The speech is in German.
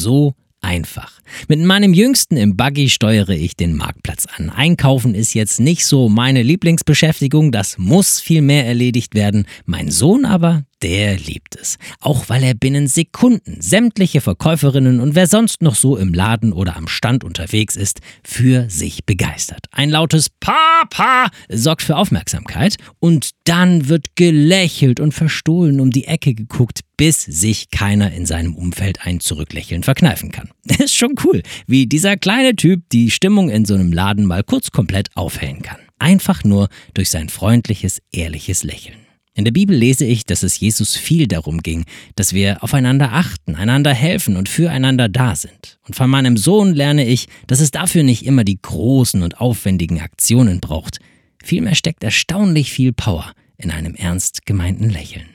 so einfach. Mit meinem Jüngsten im Buggy steuere ich den Marktplatz an. Einkaufen ist jetzt nicht so meine Lieblingsbeschäftigung, das muss viel mehr erledigt werden. Mein Sohn aber, der liebt es. Auch weil er binnen Sekunden sämtliche Verkäuferinnen und wer sonst noch so im Laden oder am Stand unterwegs ist, für sich begeistert. Ein lautes Papa sorgt für Aufmerksamkeit und dann wird gelächelt und verstohlen um die Ecke geguckt, bis sich keiner in seinem Umfeld ein Zurücklächeln verkneifen kann. Ist schon cool, wie dieser kleine Typ die Stimmung in so einem Laden mal kurz komplett aufhellen kann. Einfach nur durch sein freundliches, ehrliches Lächeln. In der Bibel lese ich, dass es Jesus viel darum ging, dass wir aufeinander achten, einander helfen und füreinander da sind. Und von meinem Sohn lerne ich, dass es dafür nicht immer die großen und aufwendigen Aktionen braucht. Vielmehr steckt erstaunlich viel Power in einem ernst gemeinten Lächeln.